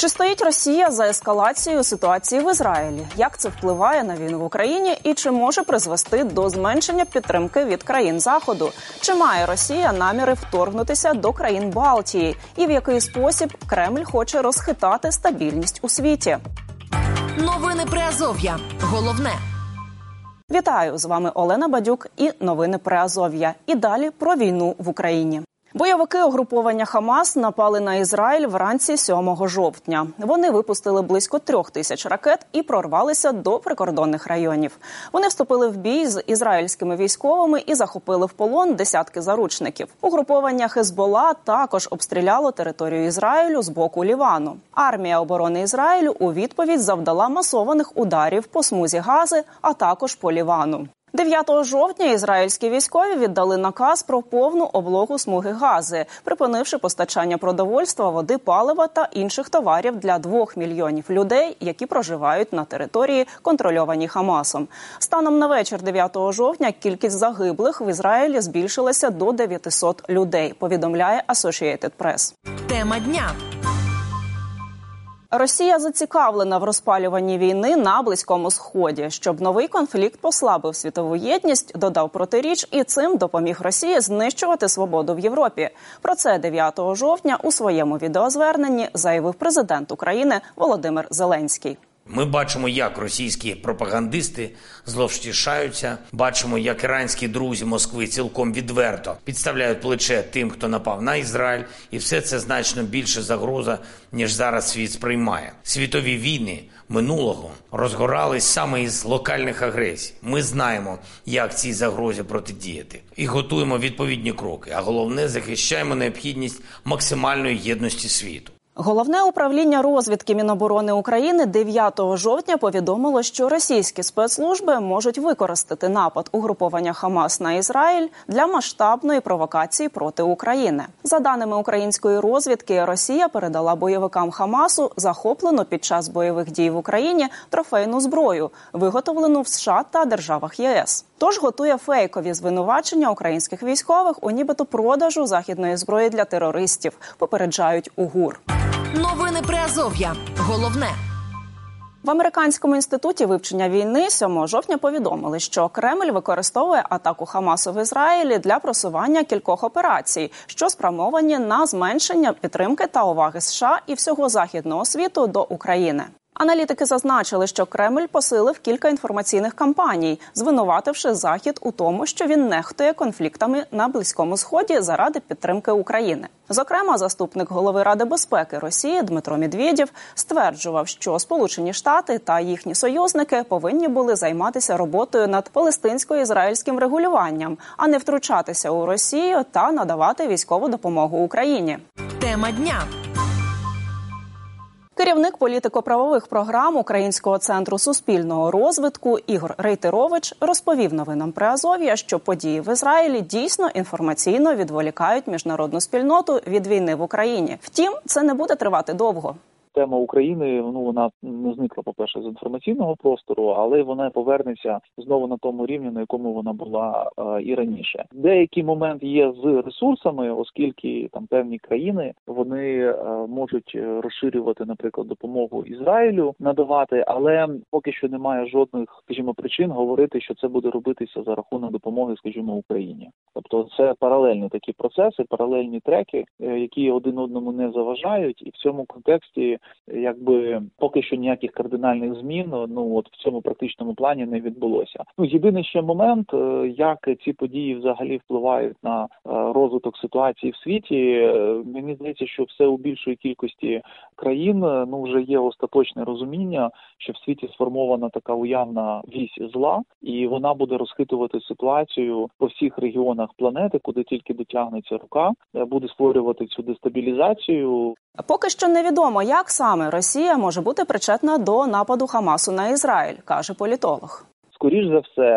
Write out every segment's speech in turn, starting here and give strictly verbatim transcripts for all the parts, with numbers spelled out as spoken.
Чи стоїть Росія за ескалацією ситуації в Ізраїлі? Як це впливає на війну в Україні і чи може призвести до зменшення підтримки від країн Заходу? Чи має Росія наміри вторгнутися до країн Балтії? І в який спосіб Кремль хоче розхитати стабільність у світі? Новини Приазов'я. Головне. Вітаю! З вами Олена Бадюк і новини Приазов'я. І далі про війну в Україні. Бойовики угруповання Хамас напали на Ізраїль вранці сьомого жовтня. Вони випустили близько трьох тисяч ракет і прорвалися до прикордонних районів. Вони вступили в бій з ізраїльськими військовими і захопили в полон десятки заручників. Угруповання Хезбола також обстріляло територію Ізраїлю з боку Лівану. Армія оборони Ізраїлю у відповідь завдала масованих ударів по смузі Гази, а також по Лівану. дев'ятого жовтня ізраїльські військові віддали наказ про повну облогу смуги Гази, припинивши постачання продовольства, води, палива та інших товарів для двох мільйонів людей, які проживають на території, контрольованій Хамасом. Станом на вечір дев'ятого жовтня кількість загиблих в Ізраїлі збільшилася до дев'ятисот людей, повідомляє Associated Press. Тема дня. Росія зацікавлена в розпалюванні війни на Близькому Сході. Щоб новий конфлікт послабив світову єдність, додав Протиріч, і цим допоміг Росії знищувати свободу в Європі. Про це дев'ятого жовтня у своєму відеозверненні заявив президент України Володимир Зеленський. Ми бачимо, як російські пропагандисти зловтішаються, бачимо, як іранські друзі Москви цілком відверто підставляють плече тим, хто напав на Ізраїль, і все це значно більше загроза, ніж зараз світ сприймає. Світові війни минулого розгорались саме із локальних агресій. Ми знаємо, як цій загрозі протидіяти. І готуємо відповідні кроки, а головне – захищаємо необхідність максимальної єдності світу. Головне управління розвідки Міноборони України дев'ятого жовтня повідомило, що російські спецслужби можуть використати напад угруповання Хамас на Ізраїль для масштабної провокації проти України. За даними української розвідки, Росія передала бойовикам Хамасу захоплену під час бойових дій в Україні трофейну зброю, виготовлену в США та державах ЄС. Тож готує фейкові звинувачення українських військових у нібито продажу західної зброї для терористів, попереджають УГУР. Новини Приазов'я. Головне. В Американському інституті вивчення війни сьомого жовтня повідомили, що Кремль використовує атаку Хамасу в Ізраїлі для просування кількох операцій, що спрямовані на зменшення підтримки та уваги США і всього західного світу до України. Аналітики зазначили, що Кремль посилив кілька інформаційних кампаній, звинувативши Захід у тому, що він нехтує конфліктами на Близькому Сході заради підтримки України. Зокрема, заступник голови Ради безпеки Росії Дмитро Медведєв стверджував, що Сполучені Штати та їхні союзники повинні були займатися роботою над палестинсько-ізраїльським регулюванням, а не втручатися у Росію та надавати військову допомогу Україні. Тема дня. Керівник політико-правових програм Українського центру суспільного розвитку Ігор Рейтерович розповів новинам Приазов'я, що події в Ізраїлі дійсно інформаційно відволікають міжнародну спільноту від війни в Україні. Втім, це не буде тривати довго. Тема України, ну, вона не зникла, по-перше, з інформаційного простору, але вона повернеться знову на тому рівні, на якому вона була е, і раніше. Деякий момент є з ресурсами, оскільки там певні країни, вони е, можуть розширювати, наприклад, допомогу Ізраїлю, надавати, але поки що немає жодних, скажімо, причин говорити, що це буде робитися за рахунок допомоги, скажімо, Україні. Тобто це паралельні такі процеси, паралельні треки, е, які один одному не заважають, і в цьому контексті якби поки що ніяких кардинальних змін, ну от в цьому практичному плані не відбулося. Ну, єдиний ще момент, як ці події взагалі впливають на розвиток ситуації в світі. Мені здається, що все у більшої кількості країн, ну, вже є остаточне розуміння, що в світі сформована така уявна вісь зла, і вона буде розхитувати ситуацію по всіх регіонах планети, куди тільки дотягнеться рука, буде створювати цю дестабілізацію. Поки що невідомо, як саме Росія може бути причетна до нападу Хамасу на Ізраїль, каже політолог. Скоріш за все,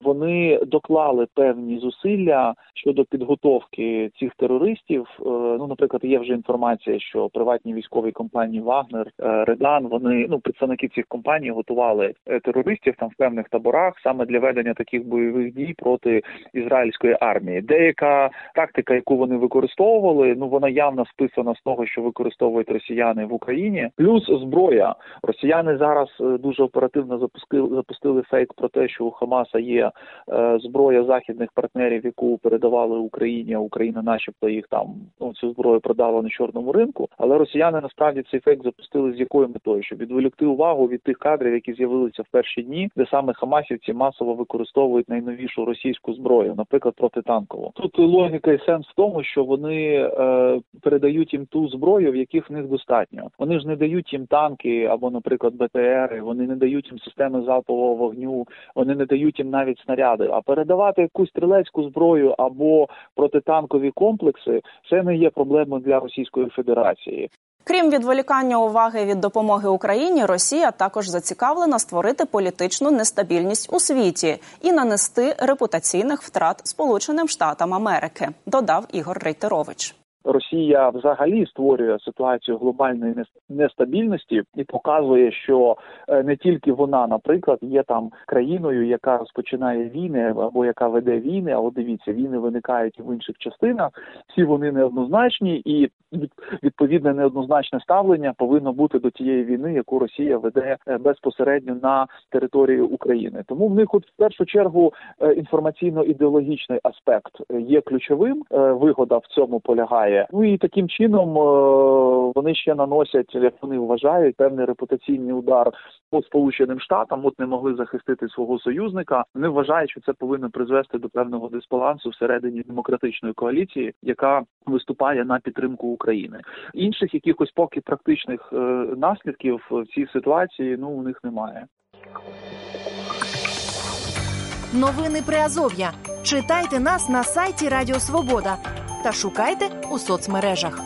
вони доклали певні зусилля щодо підготовки цих терористів. Ну, наприклад, є вже інформація, що приватні військові компанії «Вагнер», «Редан», вони, ну, представники цих компаній готували терористів там в певних таборах саме для ведення таких бойових дій проти ізраїльської армії. Деяка тактика, яку вони використовували, ну, вона явно списана з того, що використовують росіяни в Україні. Плюс зброя. Росіяни зараз дуже оперативно запустили, запустили фейк про те, що у Хамаса є е, зброя західних партнерів, яку передавали Україні, а Україна начебто їх там, ну, цю зброю продала на чорному ринку. Але росіяни насправді цей фейк запустили з якою метою? Щоб відволікти увагу від тих кадрів, які з'явилися в перші дні, де саме хамасівці масово використовують найновішу російську зброю, наприклад, протитанкову. Тут логіка і сенс в тому, що вони е, передають їм ту зброю, в яких в них достатньо. Вони ж не дають їм танки або, наприклад, Б Т Ери, вони не дають їм системи залпового вогню, вони не дають їм навіть снаряди. А передавати якусь стрілецьку зброю або протитанкові комплекси – це не є проблемою для Російської Федерації. Крім відволікання уваги від допомоги Україні, Росія також зацікавлена створити політичну нестабільність у світі і нанести репутаційних втрат Сполученим Штатам Америки, додав Ігор Рейтерович. Росія взагалі створює ситуацію глобальної нестабільності і показує, що не тільки вона, наприклад, є там країною, яка розпочинає війни або яка веде війни, а от дивіться, війни виникають і в інших частинах, всі вони неоднозначні і відповідне неоднозначне ставлення повинно бути до тієї війни, яку Росія веде безпосередньо на території України. Тому в них от в першу чергу інформаційно-ідеологічний аспект є ключовим, вигода в цьому полягає. Ну і таким чином вони ще наносять, як вони вважають, певний репутаційний удар по Сполученим Штатам. От не могли захистити свого союзника. Вони вважають, що це повинно призвести до певного дисбалансу всередині демократичної коаліції, яка виступає на підтримку України. Інших якихось поки практичних е, наслідків в цій ситуації, ну, у них немає. Новини Приазов'я. Читайте нас на сайті Радіо Свобода та шукайте у соцмережах.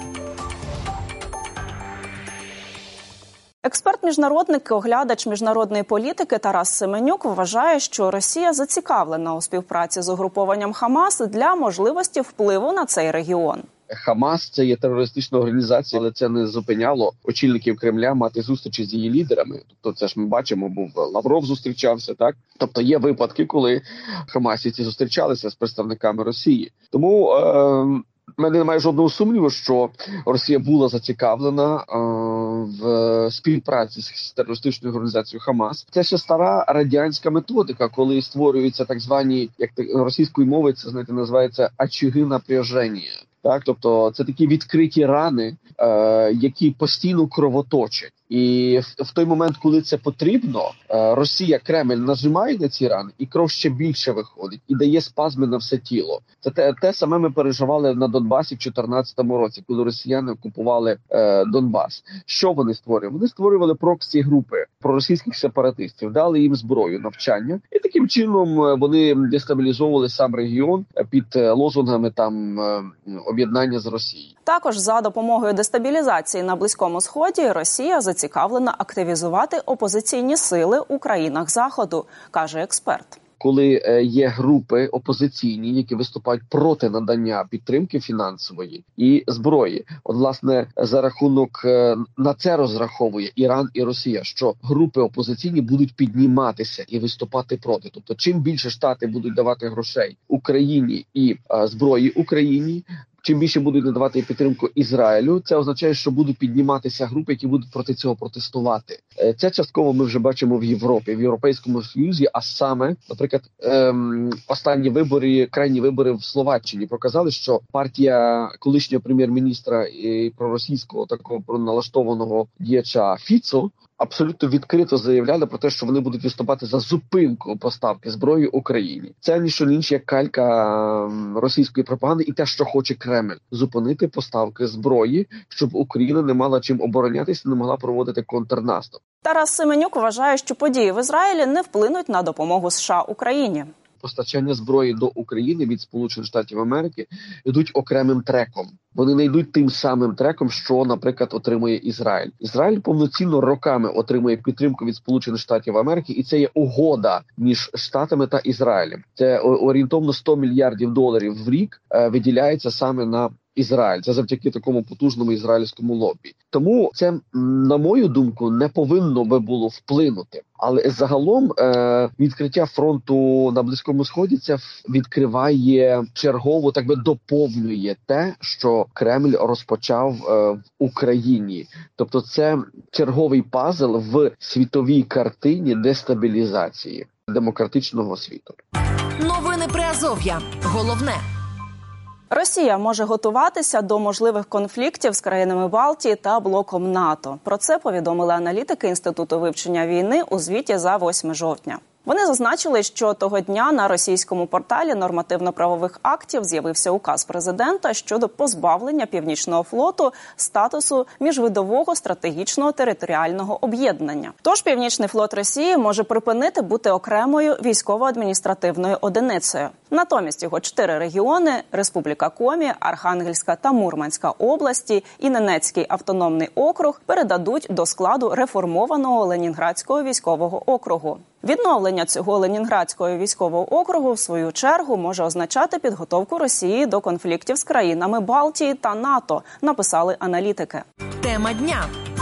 Експерт-міжнародник і оглядач міжнародної політики Тарас Семенюк вважає, що Росія зацікавлена у співпраці з угрупованням Хамас для можливості впливу на цей регіон. Хамас – це є терористична організація, але це не зупиняло очільників Кремля мати зустрічі з її лідерами. Тобто це ж ми бачимо, був Лавров зустрічався, так? Тобто є випадки, коли хамасівці зустрічалися з представниками Росії. Тому е- в мене немає жодного сумніву, що Росія була зацікавлена е, в співпраці з терористичною організацією Хамас. Це ще стара радянська методика, коли створюються так звані, як російською мовою це, знаєте, називається очаги напряження. Так, тобто це такі відкриті рани, е, які постійно кровоточать. І в, в той момент, коли це потрібно, е, Росія, Кремль нажимає на ці рани, і кров ще більше виходить, і дає спазми на все тіло. Це те, те саме ми переживали на Донбасі в чотирнадцятому році, коли росіяни окупували е, Донбас. Що вони створювали? Вони створювали проксі-групи проросійських сепаратистів, дали їм зброю, навчання, і таким чином вони дестабілізовували сам регіон під лозунгами там е, об'єднання з Росією. Також за допомогою дестабілізації на Близькому Сході Росія зацікавлена активізувати опозиційні сили у країнах Заходу, каже експерт. Коли е, є групи опозиційні, які виступають проти надання підтримки фінансової і зброї. От, власне, за рахунок е, на це розраховує Іран і Росія, що групи опозиційні будуть підніматися і виступати проти. Тобто, чим більше Штати будуть давати грошей Україні і е, зброї Україні, чим більше будуть надавати підтримку Ізраїлю, це означає, що будуть підніматися групи, які будуть проти цього протестувати. Це частково ми вже бачимо в Європі, в Європейському Союзі, а саме, наприклад, ем, останні вибори, крайні вибори в Словаччині показали, що партія колишнього прем'єр-міністра і проросійського такого проналаштованого діяча Фіцо абсолютно відкрито заявляли про те, що вони будуть виступати за зупинку поставки зброї Україні. Це ніщо не інше, як калька російської пропаганди і те, що хоче Кремль – зупинити поставки зброї, щоб Україна не мала чим оборонятися, не могла проводити контрнаступ. Тарас Семенюк вважає, що події в Ізраїлі не вплинуть на допомогу США Україні. постачання зброї до України від Сполучених Штатів Америки йдуть окремим треком. Вони не йдуть тим самим треком, що, наприклад, отримує Ізраїль. Ізраїль повноцінно роками отримує підтримку від Сполучених Штатів Америки, і це є угода між Штатами та Ізраїлем. Це орієнтовно сто мільярдів доларів в рік е, виділяється саме на Ізраїль. Це завдяки такому потужному ізраїльському лобі. Тому це, на мою думку, не повинно би було вплинути. Але загалом е, відкриття фронту на Близькому Сході це відкриває чергово, так би доповнює те, що Кремль розпочав е, в Україні. Тобто це черговий пазл в світовій картині дестабілізації демократичного світу. Новини Приазов'я. Головне. Росія може готуватися до можливих конфліктів з країнами Балтії та блоком НАТО. Про це повідомили аналітики Інституту вивчення війни у звіті за восьме жовтня. Вони зазначили, що того дня на російському порталі нормативно-правових актів з'явився указ президента щодо позбавлення Північного флоту статусу міжвидового стратегічного територіального об'єднання. Тож Північний флот Росії може припинити бути окремою військово-адміністративною одиницею. Натомість його чотири регіони – Республіка Комі, Архангельська та Мурманська області і Ненецький автономний округ – передадуть до складу реформованого Ленінградського військового округу. Відновлення цього Ленінградського військового округу, в свою чергу, може означати підготовку Росії до конфліктів з країнами Балтії та НАТО, написали аналітики. Тема дня.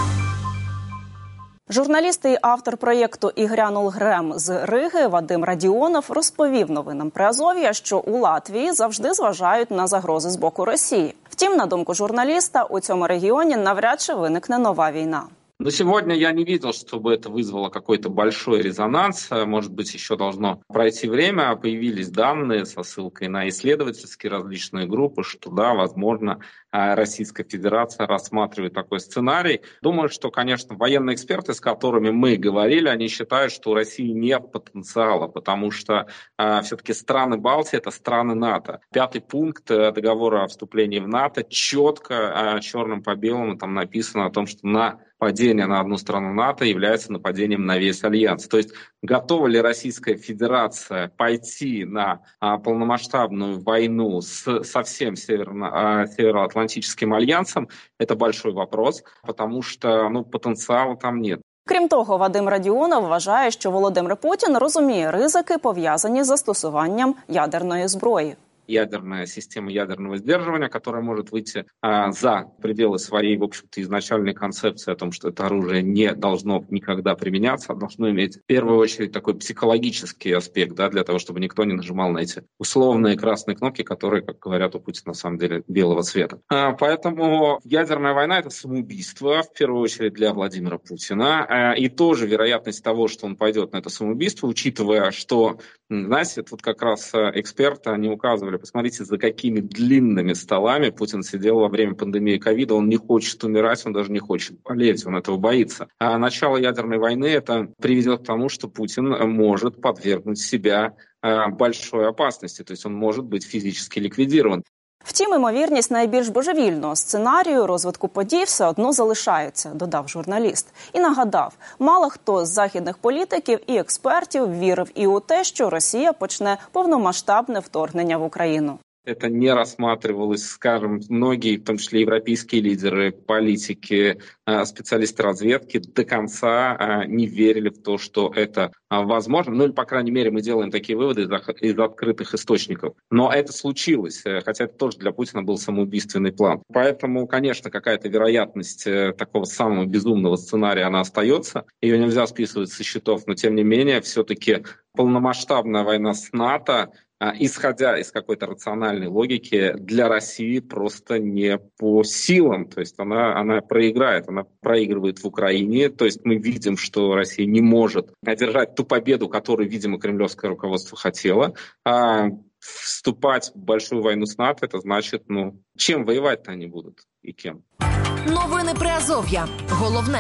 Журналіст і автор проєкту «І грянув грем» з Риги Вадим Радіонов розповів новинам Приазов'я, що у Латвії завжди зважають на загрози з боку Росії. Втім, на думку журналіста, у цьому регіоні навряд чи виникне нова війна. Но сегодня я не видел, чтобы это вызвало какой-то большой резонанс. Может быть, еще должно пройти время. Появились данные со ссылкой на исследовательские различные группы, что да, возможно, Российская Федерация рассматривает такой сценарий. Думаю, что, конечно, военные эксперты, с которыми мы говорили, они считают, что у России нет потенциала, потому что э, все-таки страны Балтии – это страны НАТО. Пятый пункт договора о вступлении в НАТО четко, э, черным по белому, там написано о том, что на нападение на одну страну НАТО является нападением на весь альянс. То есть готова ли Российская Федерация пойти на а, полномасштабную войну с, со всем северно, а, Североатлантическим альянсом, это большой вопрос, потому что ну, потенциала там нет. Крім того, Вадим Радіонов вважає, що Володимир Путін розуміє ризики, пов'язані з застосуванням ядерної зброї. Ядерная система ядерного сдерживания, которая может выйти а, за пределы своей, в общем-то, изначальной концепции о том, что это оружие не должно никогда применяться, а должно иметь в первую очередь такой психологический аспект, да, для того, чтобы никто не нажимал на эти условные красные кнопки, которые, как говорят у Путина, на самом деле белого цвета. А, поэтому ядерная война – это самоубийство, в первую очередь для Владимира Путина. А, и тоже вероятность того, что он пойдет на это самоубийство, учитывая, что, знаете, тут как раз эксперты, они указывали, посмотрите, за какими длинными столами Путин сидел во время пандемии ковида. Он не хочет умирать, он даже не хочет болеть, он этого боится. А начало ядерной войны это приведет к тому, что Путин может подвергнуть себя большой опасности. То есть он может быть физически ликвидирован. Втім, ймовірність найбільш божевільного сценарію розвитку подій все одно залишається, додав журналіст. І нагадав, мало хто з західних політиків і експертів вірив і у те, що Росія почне повномасштабне вторгнення в Україну. Это не рассматривалось, скажем, многие, в том числе европейские лидеры, политики, специалисты разведки до конца не верили в то, что это возможно. Ну или, по крайней мере, мы делаем такие выводы из открытых источников. Но это случилось, хотя это тоже для Путина был самоубийственный план. Поэтому, конечно, какая-то вероятность такого самого безумного сценария, она остается. Ее нельзя списывать со счетов, но тем не менее, все-таки полномасштабная война с НАТО, исходя из какой-то рациональной логики, для России просто не по силам. То есть она, она проиграет, она проигрывает в Украине. То есть мы видим, что Россия не может одержать ту победу, которую, видимо, кремлевское руководство хотело. А вступать в большую войну с НАТО, это значит, ну, чем воевать-то они будут и кем. Новини Приазов'я. Головне.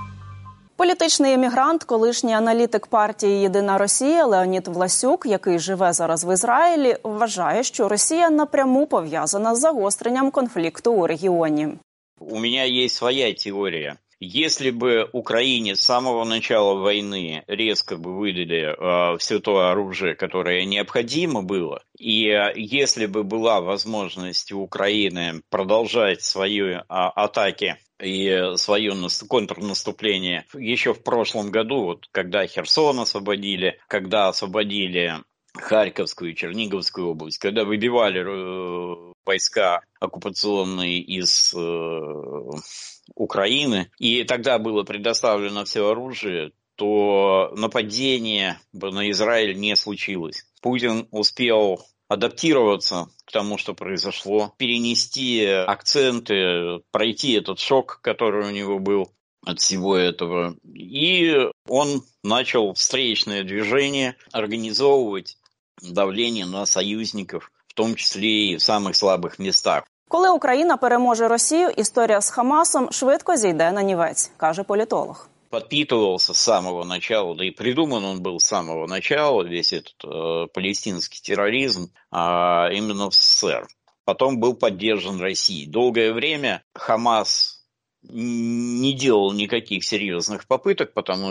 Політичний емігрант, колишній аналітик партії «Єдина Росія» Леонід Власюк, який живе зараз в Ізраїлі, вважає, що Росія напряму пов'язана з загостренням конфлікту у регіоні. У меня есть своя теория. Если бы Украине с самого начала войны резко бы выдали э, все то оружие, которое необходимо было, и э, если бы была возможность у Украины продолжать свои э, атаки и свое контрнаступление еще в прошлом году, вот когда Херсон освободили, когда освободили Харьковскую и Черниговскую область, когда выбивали э, войска оккупационные из э, Украины, и тогда было предоставлено все оружие, то нападение на Израиль не случилось. Путин успел адаптироваться к тому, что произошло, перенести акценты, пройти этот шок, который у него был от всего этого. И он начал встречное движение, организовывать давление на союзников, в том числе и в самых слабых местах. Коли Україна переможе Росію, історія з Хамасом швидко зійде на нівець, каже політолог. Подпитывался с самого начала, да и придуман он был с самого начала, весь этот э, палестинский терроризм, э, именно в СССР. Потом был поддержан Россией. Долгое время Хамас не делал никаких серьезных попыток, потому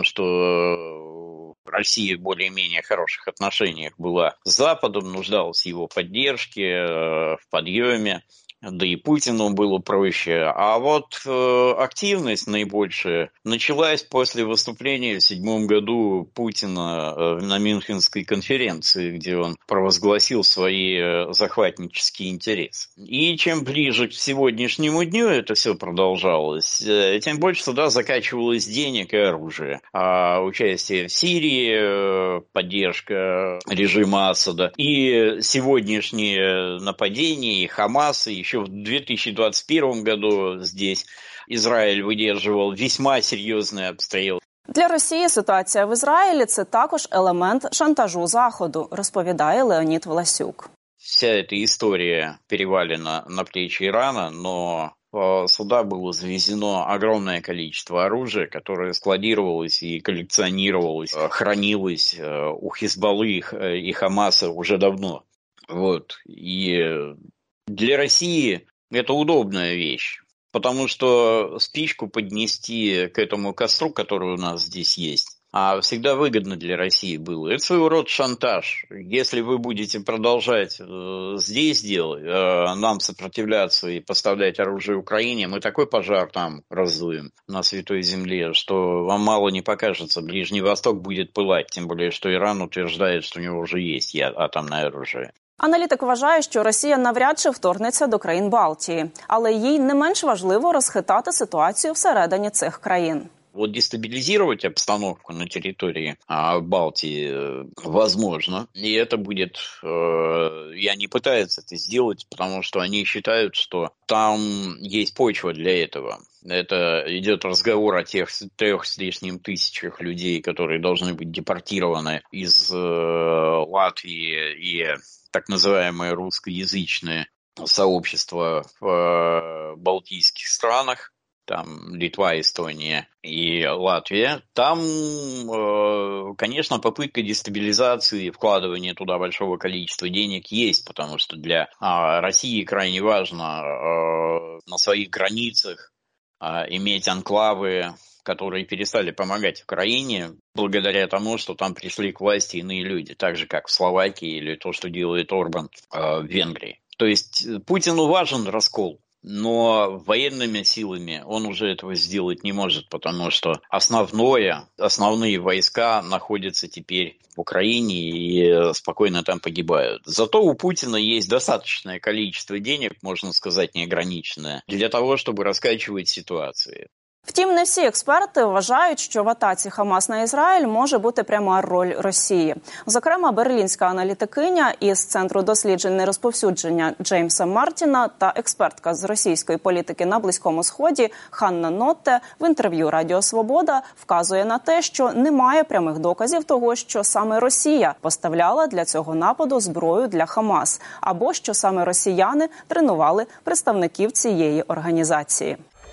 что Россия в более-менее хороших отношениях была с Западом, нуждалась в его поддержке, э, в подъеме. Да и Путину было проще. А вот э, активность наибольшая началась после выступления в седьмом году Путина э, на Мюнхенской конференции, где он провозгласил свои э, захватнические интересы. И чем ближе к сегодняшнему дню это все продолжалось, э, тем больше туда закачивалось денег и оружия. А участие в Сирии, э, поддержка режима Асада и сегодняшние нападения, и Хамас, и еще в две тысячи двадцать первом году здесь Израиль выдерживал весьма серйозний обстріл. Для Росії ситуація в Ізраїлі – це також елемент шантажу Заходу, розповідає Леонід Власюк. Вся эта история перевалена на плечи Ирана, но сюда было завезено огромное количество оружия, которое складировалось и коллекционировалось, хранилось у Хизбаллы и Хамаса уже давно. Вот. И для России это удобная вещь, потому что спичку поднести к этому костру, который у нас здесь есть, а всегда выгодно для России было. Это своего рода шантаж. Если вы будете продолжать э, здесь делать, э, нам сопротивляться и поставлять оружие Украине, мы такой пожар там раздуем на Святой Земле, что вам мало не покажется. Ближний Восток будет пылать, тем более, что Иран утверждает, что у него уже есть атомное оружие. Аналітик вважає, що Росія навряд чи вторгнеться до країн Балтії, але їй не менш важливо розхитати ситуацію всередині цих країн. Вот дестабилизировать обстановку на территории а, Балтии э, возможно, и это будет, э, и они пытаются это сделать, потому что они считают, что там есть почва для этого. Это идет разговор о тех трех с лишним тысячах людей, которые должны быть депортированы из э, Латвии и так называемое русскоязычное сообщество в э, балтийских странах. Там Литва, Эстония и Латвия, там, конечно, попытка дестабилизации и вкладывания туда большого количества денег есть, потому что для России крайне важно на своих границах иметь анклавы, которые перестали помогать Украине благодаря тому, что там пришли к власти иные люди, так же, как в Словакии или то, что делает Орбан в Венгрии. То есть Путину важен раскол. Но военными силами он уже этого сделать не может, потому что основное, основные войска находятся теперь в Украине и спокойно там погибают. Зато у Путина есть достаточное количество денег, можно сказать, неограниченное, для того, чтобы раскачивать ситуации. Втім, не всі експерти вважають, що в атаці Хамас на Ізраїль може бути пряма роль Росії. Зокрема, берлінська аналітикиня із Центру досліджень нерозповсюдження Джеймса Мартіна та експертка з російської політики на Близькому Сході Ханна Нотте в інтерв'ю Радіо Свобода вказує на те, що немає прямих доказів того, що саме Росія поставляла для цього нападу зброю для Хамас, або що саме росіяни тренували представників цієї організації.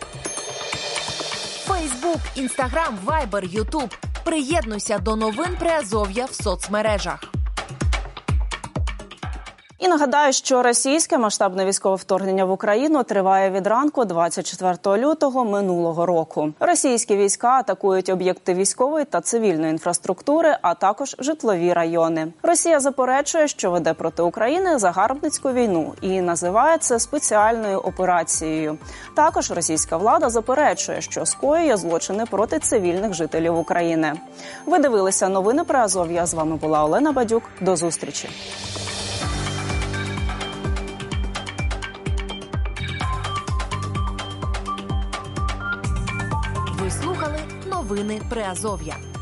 Фейсбук, Інстаграм, Вайбер, Ютуб. Приєднуйся до новин Приазов'я в соцмережах. І нагадаю, що російське масштабне військове вторгнення в Україну триває від ранку двадцять четвертого лютого минулого року. Російські війська атакують об'єкти військової та цивільної інфраструктури, а також житлові райони. Росія заперечує, що веде проти України загарбницьку війну і називає це спеціальною операцією. Також російська влада заперечує, що скоює злочини проти цивільних жителів України. Ви дивилися новини Приазов'я. З вами була Олена Бадюк. До зустрічі. Ви слухали новини Приазов'я.